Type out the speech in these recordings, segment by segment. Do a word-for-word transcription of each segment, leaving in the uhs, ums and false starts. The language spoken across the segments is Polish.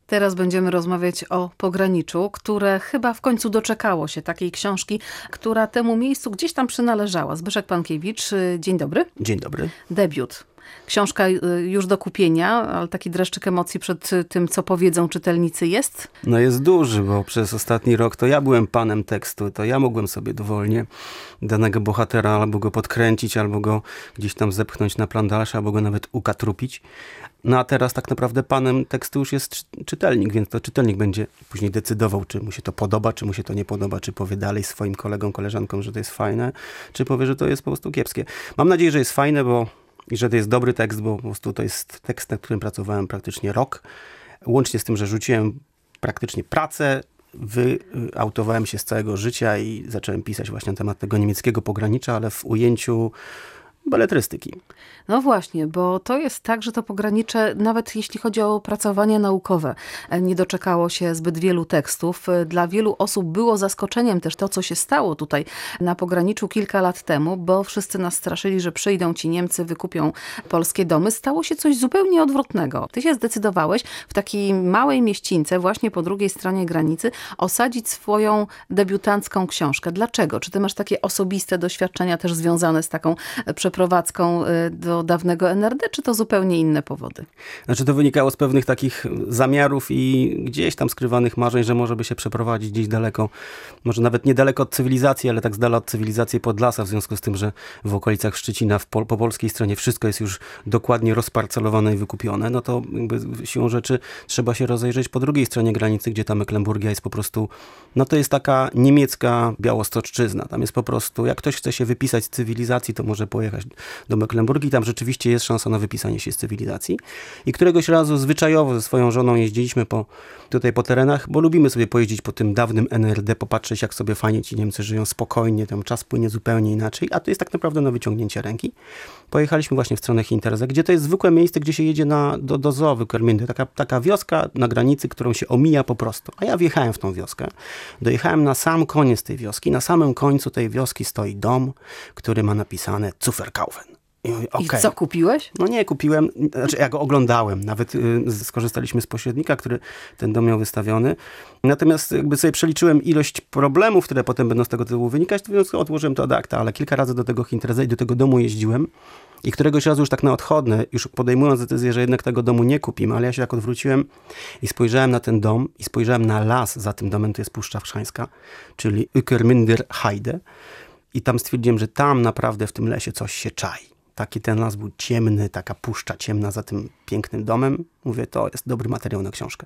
Teraz będziemy rozmawiać o pograniczu, które chyba w końcu doczekało się takiej książki, która temu miejscu gdzieś tam przynależała. Zbyszek Pankiewicz, dzień dobry. Dzień dobry. Debiut. Książka już do kupienia, ale taki dreszczyk emocji przed tym, co powiedzą czytelnicy jest? No jest duży, bo przez ostatni rok to ja byłem panem tekstu, to ja mogłem sobie dowolnie danego bohatera albo go podkręcić, albo go gdzieś tam zepchnąć na plan dalszy, albo go nawet ukatrupić. No a teraz tak naprawdę panem tekstu już jest czytelnik, więc to czytelnik będzie później decydował, czy mu się to podoba, czy mu się to nie podoba, czy powie dalej swoim kolegom, koleżankom, że to jest fajne, czy powie, że to jest po prostu kiepskie. Mam nadzieję, że jest fajne, bo i że to jest dobry tekst, bo po prostu to jest tekst, nad którym pracowałem praktycznie rok. Łącznie z tym, że rzuciłem praktycznie pracę, wyautowałem się z całego życia i zacząłem pisać właśnie na temat tego niemieckiego pogranicza, ale w ujęciu beletrystyki. No właśnie, bo to jest tak, że to pogranicze, nawet jeśli chodzi o opracowania naukowe, nie doczekało się zbyt wielu tekstów. Dla wielu osób było zaskoczeniem też to, co się stało tutaj na pograniczu kilka lat temu, bo wszyscy nas straszyli, że przyjdą ci Niemcy, wykupią polskie domy. Stało się coś zupełnie odwrotnego. Ty się zdecydowałeś w takiej małej mieścińce, właśnie po drugiej stronie granicy, osadzić swoją debiutancką książkę. Dlaczego? Czy ty masz takie osobiste doświadczenia też związane z taką przeprowadzką do dawnego N R D, czy to zupełnie inne powody? Znaczy to wynikało z pewnych takich zamiarów i gdzieś tam skrywanych marzeń, że może by się przeprowadzić gdzieś daleko, może nawet niedaleko od cywilizacji, ale tak z dala od cywilizacji Podlasa, w związku z tym, że w okolicach Szczecina, w pol, po polskiej stronie wszystko jest już dokładnie rozparcelowane i wykupione, no to jakby siłą rzeczy trzeba się rozejrzeć po drugiej stronie granicy, gdzie ta Mecklenburgia jest po prostu, no to jest taka niemiecka Białostoczczyzna. Tam jest po prostu, jak ktoś chce się wypisać z cywilizacji, to może pojechać do Mecklenburgii, tam rzeczywiście jest szansa na wypisanie się z cywilizacji. I któregoś razu zwyczajowo ze swoją żoną jeździliśmy po, tutaj po terenach, bo lubimy sobie pojeździć po tym dawnym N R D, popatrzeć jak sobie fajnie ci Niemcy żyją spokojnie, tam czas płynie zupełnie inaczej, a to jest tak naprawdę na wyciągnięcie ręki. Pojechaliśmy właśnie w stronę Hinterze, gdzie to jest zwykłe miejsce, gdzie się jedzie na, do, do Zoo Ueckermünde, taka, taka wioska na granicy, którą się omija po prostu. A ja wjechałem w tą wioskę, dojechałem na sam koniec tej wioski, na samym końcu tej wioski stoi dom, który ma napisane Zuverkaufen. I, mówię, okay. I co, kupiłeś? No nie, kupiłem, znaczy ja go oglądałem, nawet y, skorzystaliśmy z pośrednika, który ten dom miał wystawiony. Natomiast jakby sobie przeliczyłem ilość problemów, które potem będą z tego tytułu wynikać, to więc odłożyłem to ad acta, ale kilka razy do tego Hinterse i do tego domu jeździłem i któregoś razu już tak na odchodne, już podejmując decyzję, że jednak tego domu nie kupimy, ale ja się tak odwróciłem i spojrzałem na ten dom i spojrzałem na las za tym domem, to jest Puszcza Chrzańska, czyli Ueckermünder Heide i tam stwierdziłem, że tam naprawdę w tym lesie coś się czai. Taki ten las był ciemny, taka puszcza ciemna za tym pięknym domem. Mówię, to jest dobry materiał na książkę.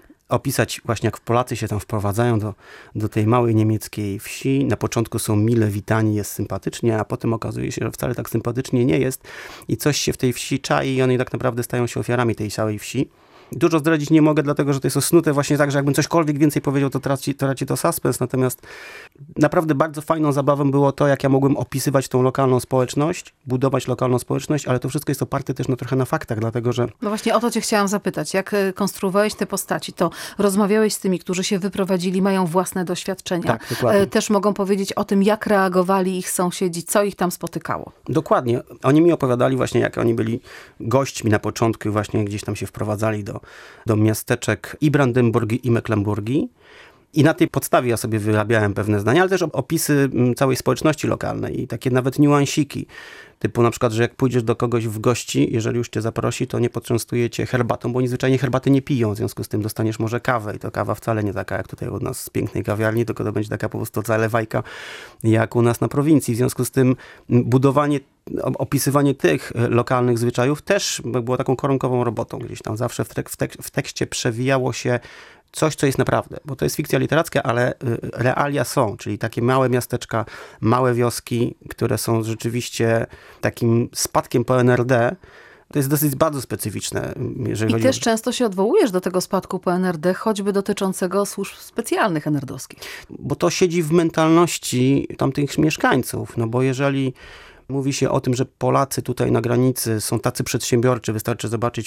Opisać właśnie jak Polacy się tam wprowadzają do, do tej małej niemieckiej wsi. Na początku są mile witani, jest sympatycznie, a potem okazuje się, że wcale tak sympatycznie nie jest i coś się w tej wsi czai i oni tak naprawdę stają się ofiarami tej całej wsi. Dużo zdradzić nie mogę, dlatego że to jest osnute właśnie tak, że jakbym cośkolwiek więcej powiedział, to traci to, traci to suspens. Natomiast naprawdę bardzo fajną zabawą było to, jak ja mogłem opisywać tą lokalną społeczność, budować lokalną społeczność, ale to wszystko jest oparte też no, trochę na faktach, dlatego że... No właśnie o to cię chciałam zapytać. Jak konstruowałeś te postaci, to rozmawiałeś z tymi, którzy się wyprowadzili, mają własne doświadczenia. Tak, dokładnie. Też mogą powiedzieć o tym, jak reagowali ich sąsiedzi, co ich tam spotykało. Dokładnie. Oni mi opowiadali właśnie, jak oni byli gośćmi na początku, właśnie gdzieś tam się wprowadzali do do miasteczek i Brandenburgii, i Mecklenburgii. I na tej podstawie ja sobie wyrabiałem pewne zdania, ale też opisy całej społeczności lokalnej i takie nawet niuansiki. Typu na przykład, że jak pójdziesz do kogoś w gości, jeżeli już cię zaprosi, to nie poczęstuje cię herbatą, bo oni zwyczajnie herbaty nie piją, w związku z tym dostaniesz może kawę i to kawa wcale nie taka jak tutaj u nas z pięknej kawiarni, tylko to będzie taka po prostu zalewajka jak u nas na prowincji. W związku z tym budowanie, opisywanie tych lokalnych zwyczajów też było taką koronkową robotą gdzieś tam. Zawsze w, tek- w, tek- w tekście przewijało się coś, co jest naprawdę, bo to jest fikcja literacka, ale realia są, czyli takie małe miasteczka, małe wioski, które są rzeczywiście takim spadkiem po N R D. To jest dosyć bardzo specyficzne. Jeżeli I chodzi też o... często się odwołujesz do tego spadku po N R D, choćby dotyczącego służb specjalnych en er dowskich. Bo to siedzi w mentalności tamtych mieszkańców, no bo jeżeli mówi się o tym, że Polacy tutaj na granicy są tacy przedsiębiorczy, wystarczy zobaczyć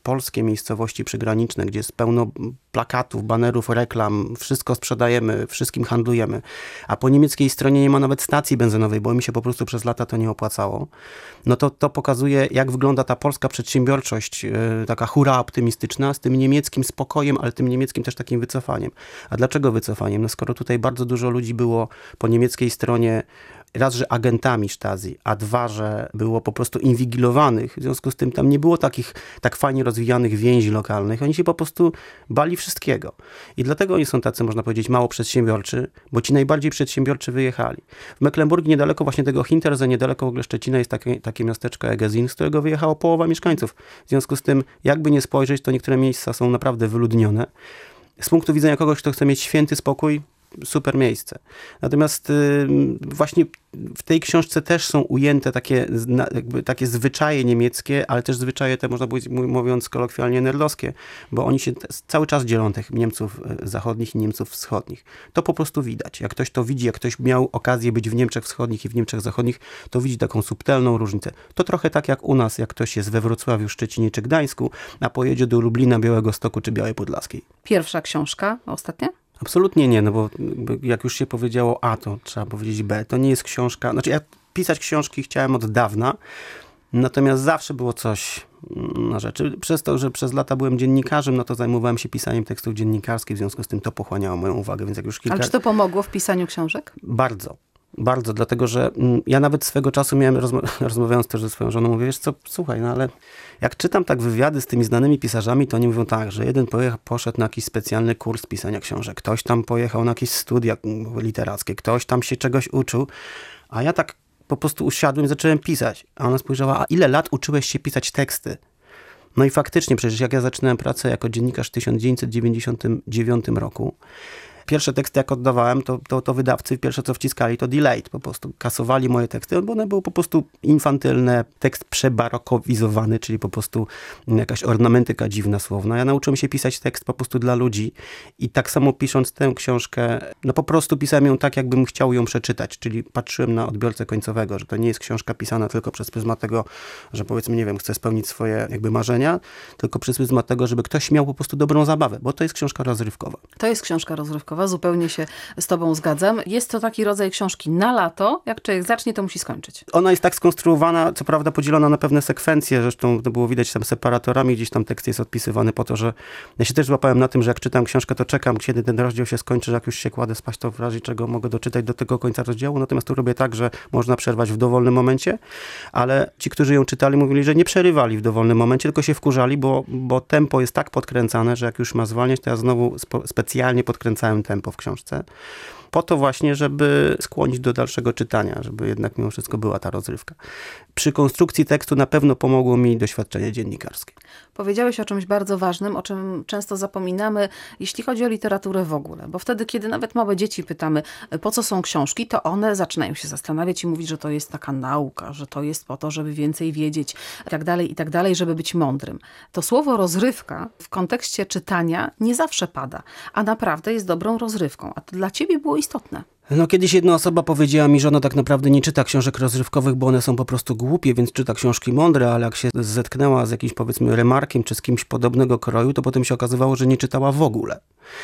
polskie miejscowości przygraniczne, gdzie jest pełno plakatów, banerów, reklam, wszystko sprzedajemy, wszystkim handlujemy, a po niemieckiej stronie nie ma nawet stacji benzynowej, bo mi się po prostu przez lata to nie opłacało, no to to pokazuje, jak wygląda ta polska przedsiębiorczość, yy, taka hura optymistyczna, z tym niemieckim spokojem, ale tym niemieckim też takim wycofaniem. A dlaczego wycofaniem? No skoro tutaj bardzo dużo ludzi było po niemieckiej stronie, raz, że agentami Stasi, a dwa, że było po prostu inwigilowanych. W związku z tym tam nie było takich tak fajnie rozwijanych więzi lokalnych. Oni się po prostu bali wszystkiego. I dlatego oni są tacy, można powiedzieć, mało przedsiębiorczy, bo ci najbardziej przedsiębiorczy wyjechali. W Mecklenburgii, niedaleko właśnie tego Hinterse, niedaleko w ogóle Szczecina, jest takie, takie miasteczko Egezin, z którego wyjechało połowa mieszkańców. W związku z tym, jakby nie spojrzeć, to niektóre miejsca są naprawdę wyludnione. Z punktu widzenia kogoś, kto chce mieć święty spokój, super miejsce. Natomiast y, właśnie w tej książce też są ujęte takie, jakby, takie zwyczaje niemieckie, ale też zwyczaje te, można powiedzieć, mówiąc kolokwialnie, nerdowskie, bo oni się cały czas dzielą tych Niemców zachodnich i Niemców wschodnich. To po prostu widać. Jak ktoś to widzi, jak ktoś miał okazję być w Niemczech wschodnich i w Niemczech zachodnich, to widzi taką subtelną różnicę. To trochę tak jak u nas, jak ktoś jest we Wrocławiu, Szczecinie czy Gdańsku, a pojedzie do Lublina, Białegostoku czy Białej Podlaskiej. Pierwsza książka, ostatnia? Absolutnie nie, no bo jak już się powiedziało A, to trzeba powiedzieć B. To nie jest książka, znaczy ja pisać książki chciałem od dawna, natomiast zawsze było coś na rzeczy. Przez to, że przez lata byłem dziennikarzem, no to zajmowałem się pisaniem tekstów dziennikarskich, w związku z tym to pochłaniało moją uwagę, więc jak już kilka... Ale czy to pomogło w pisaniu książek? Bardzo. Bardzo, dlatego że mm, ja nawet swego czasu miałem, rozma- rozmawiając też ze swoją żoną, mówię, wiesz co, słuchaj, no ale jak czytam tak wywiady z tymi znanymi pisarzami, to oni mówią tak, że jeden pojecha, poszedł na jakiś specjalny kurs pisania książek, ktoś tam pojechał na jakieś studia literackie, ktoś tam się czegoś uczył, a ja tak po prostu usiadłem i zacząłem pisać. A ona spojrzała, a ile lat uczyłeś się pisać teksty? No i faktycznie, przecież jak ja zaczynałem pracę jako dziennikarz w tysiąc dziewięćset dziewięćdziesiątym dziewiątym roku, pierwsze teksty jak oddawałem, to, to, to wydawcy pierwsze co wciskali to delayed, po prostu kasowali moje teksty, bo one były po prostu infantylne, tekst przebarokowizowany, czyli po prostu jakaś ornamentyka dziwna słowna. Ja nauczyłem się pisać tekst po prostu dla ludzi i tak samo pisząc tę książkę, no po prostu pisałem ją tak, jakbym chciał ją przeczytać, czyli patrzyłem na odbiorcę końcowego, że to nie jest książka pisana tylko przez pryzmat tego, że powiedzmy, nie wiem, chcę spełnić swoje jakby marzenia, tylko przez pryzmat tego, żeby ktoś miał po prostu dobrą zabawę, bo to jest książka rozrywkowa. To jest książka rozrywkowa. Zupełnie się z tobą zgadzam. Jest to taki rodzaj książki na lato. Jak człowiek zacznie, to musi skończyć. Ona jest tak skonstruowana, co prawda podzielona na pewne sekwencje, zresztą to było widać tam separatorami, gdzieś tam tekst jest odpisywany po to, że ja się też złapałem na tym, że jak czytam książkę, to czekam, kiedy ten rozdział się skończy, że jak już się kładę spać, to w razie czego mogę doczytać do tego końca rozdziału, natomiast tu robię tak, że można przerwać w dowolnym momencie, ale ci, którzy ją czytali, mówili, że nie przerywali w dowolnym momencie, tylko się wkurzali, bo, bo tempo jest tak podkręcane, że jak już ma zwalniać, to ja znowu spo, specjalnie podkręcałem tempo w książce. Po to właśnie, żeby skłonić do dalszego czytania, żeby jednak mimo wszystko była ta rozrywka. Przy konstrukcji tekstu na pewno pomogło mi doświadczenie dziennikarskie. Powiedziałeś o czymś bardzo ważnym, o czym często zapominamy, jeśli chodzi o literaturę w ogóle. Bo wtedy, kiedy nawet małe dzieci pytamy, po co są książki, to one zaczynają się zastanawiać i mówić, że to jest taka nauka, że to jest po to, żeby więcej wiedzieć i tak dalej, i tak dalej, żeby być mądrym. To słowo rozrywka w kontekście czytania nie zawsze pada, a naprawdę jest dobrą rozrywką. A to dla ciebie było istotne. No kiedyś jedna osoba powiedziała mi, że ona tak naprawdę nie czyta książek rozrywkowych, bo one są po prostu głupie, więc czyta książki mądre, ale jak się zetknęła z jakimś, powiedzmy, remarkiem czy z kimś podobnego kroju, to potem się okazywało, że nie czytała w ogóle.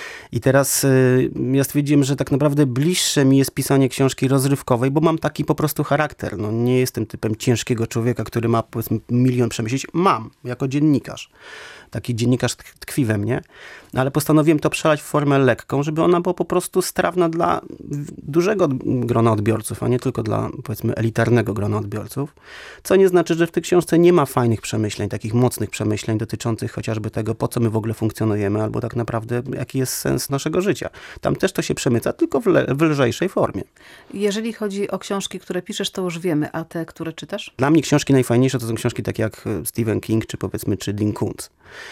I teraz y, ja stwierdziłem, że tak naprawdę bliższe mi jest pisanie książki rozrywkowej, bo mam taki po prostu charakter. No, nie jestem typem ciężkiego człowieka, który ma, powiedzmy, milion przemyśleć. Mam, jako dziennikarz. Taki dziennikarz tkwi we mnie, ale postanowiłem to przelać w formę lekką, żeby ona była po prostu strawna dla dużego grona odbiorców, a nie tylko dla, powiedzmy, elitarnego grona odbiorców. Co nie znaczy, że w tej książce nie ma fajnych przemyśleń, takich mocnych przemyśleń dotyczących chociażby tego, po co my w ogóle funkcjonujemy, albo tak naprawdę jaki jest sens naszego życia. Tam też to się przemyca, tylko w, le- w lżejszej formie. Jeżeli chodzi o książki, które piszesz, to już wiemy, a te, które czytasz? Dla mnie książki najfajniejsze to są książki takie jak Stephen King, czy powiedzmy, czy Dean Koontz.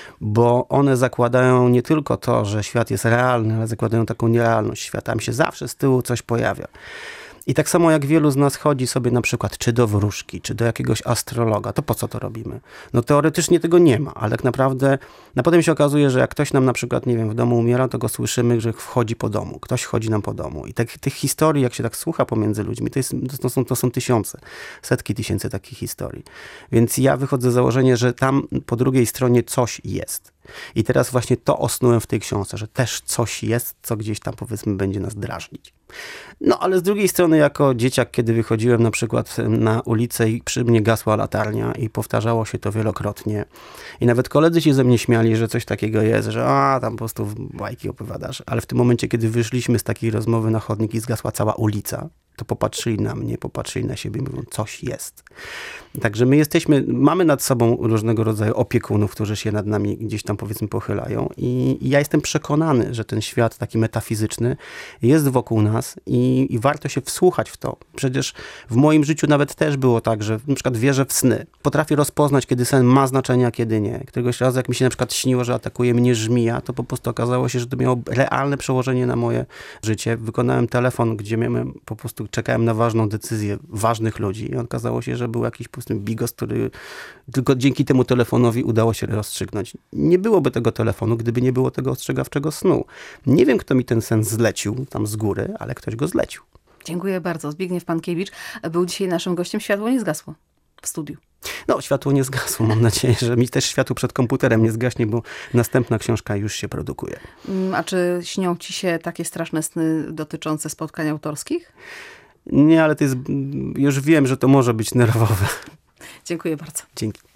Bo one zakładają nie tylko to, że świat jest realny, ale zakładają taką nierealność świata. Tam się zawsze z tyłu coś pojawia. I tak samo jak wielu z nas chodzi sobie na przykład czy do wróżki, czy do jakiegoś astrologa, to po co to robimy? No teoretycznie tego nie ma, ale tak naprawdę, no potem się okazuje, że jak ktoś nam na przykład, nie wiem, w domu umiera, to go słyszymy, że wchodzi po domu. Ktoś chodzi nam po domu. I tak, tych historii, jak się tak słucha pomiędzy ludźmi, to, jest, to, są, to są tysiące, setki tysięcy takich historii. Więc ja wychodzę z założenia, że tam po drugiej stronie coś jest. I teraz właśnie to osnułem w tej książce, że też coś jest, co gdzieś tam powiedzmy będzie nas drażnić. No ale z drugiej strony jako dzieciak, kiedy wychodziłem na przykład na ulicę i przy mnie gasła latarnia i powtarzało się to wielokrotnie. I nawet koledzy się ze mnie śmiali, że coś takiego jest, że a tam po prostu bajki opowiadasz. Ale w tym momencie, kiedy wyszliśmy z takiej rozmowy na chodnik i zgasła cała ulica, to popatrzyli na mnie, popatrzyli na siebie i mówią, coś jest. Także my jesteśmy, mamy nad sobą różnego rodzaju opiekunów, którzy się nad nami gdzieś tam powiedzmy pochylają i, i ja jestem przekonany, że ten świat taki metafizyczny jest wokół nas i, i warto się wsłuchać w to. Przecież w moim życiu nawet też było tak, że na przykład wierzę w sny. Potrafię rozpoznać, kiedy sen ma znaczenie, a kiedy nie. Któregoś razu, jak mi się na przykład śniło, że atakuje mnie żmija, to po prostu okazało się, że to miało realne przełożenie na moje życie. Wykonałem telefon, gdzie miałem po prostu czekałem na ważną decyzję ważnych ludzi i okazało się, że był jakiś po prostu bigos, który tylko dzięki temu telefonowi udało się rozstrzygnąć. Nie byłoby tego telefonu, gdyby nie było tego ostrzegawczego snu. Nie wiem, kto mi ten sen zlecił tam z góry, ale ktoś go zlecił. Dziękuję bardzo. Zbigniew Pankiewicz był dzisiaj naszym gościem. Światło nie zgasło w studiu. No, światło nie zgasło. Mam nadzieję, że mi też światło przed komputerem nie zgaśnie, bo następna książka już się produkuje. A czy śnią ci się takie straszne sny dotyczące spotkań autorskich? Nie, ale to jest, już wiem, że to może być nerwowe. Dziękuję bardzo. Dzięki.